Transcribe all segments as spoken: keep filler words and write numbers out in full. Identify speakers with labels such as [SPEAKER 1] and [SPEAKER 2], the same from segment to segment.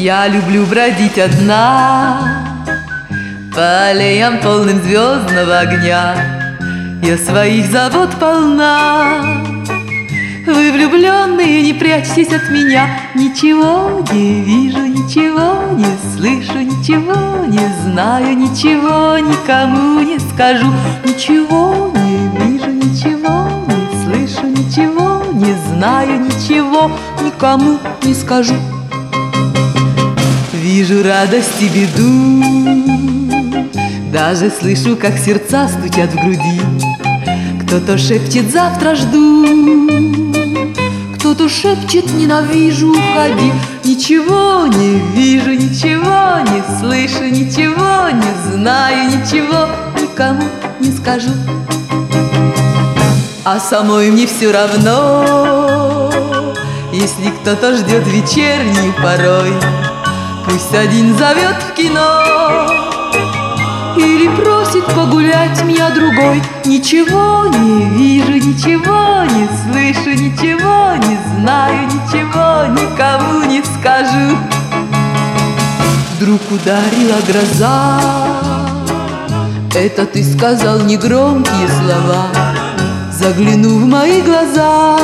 [SPEAKER 1] Я люблю бродить одна по аллеям, полным звездного огня. Я своих забот полна. Вы, влюбленные, не прячьтесь от меня. Ничего не вижу, ничего не слышу, ничего не знаю, ничего никому не скажу. Ничего не вижу, ничего не слышу, ничего не знаю, ничего никому не скажу. Вижу радость и беду, даже слышу, как сердца стучат в груди. Кто-то шепчет: завтра жду, кто-то шепчет: ненавижу, уходи. Ничего не вижу, ничего не слышу, ничего не знаю, ничего никому не скажу. А самой мне все равно, если кто-то ждет вечерней порой. Пусть один зовет в кино или просит погулять меня другой. Ничего не вижу, ничего не слышу, ничего не знаю, ничего никому не скажу. Вдруг ударила гроза, это ты сказал негромкие слова, заглянув в мои глаза,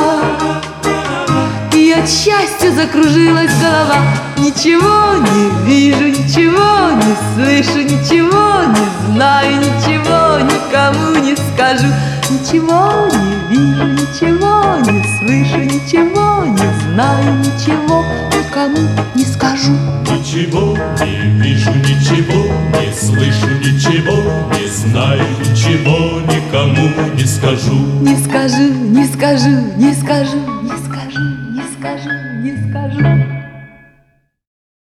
[SPEAKER 1] и от счастья закружилась голова. Ничего не вижу, ничего не слышу, ничего не знаю, ничего никому не скажу. Ничего не вижу, ничего не слышу, ничего не знаю, ничего никому не скажу.
[SPEAKER 2] Ничего не вижу, ничего не слышу, ничего не знаю, ничего никому не скажу.
[SPEAKER 1] Не скажу, не скажу, не скажу, не скажу, не скажу, не скажу.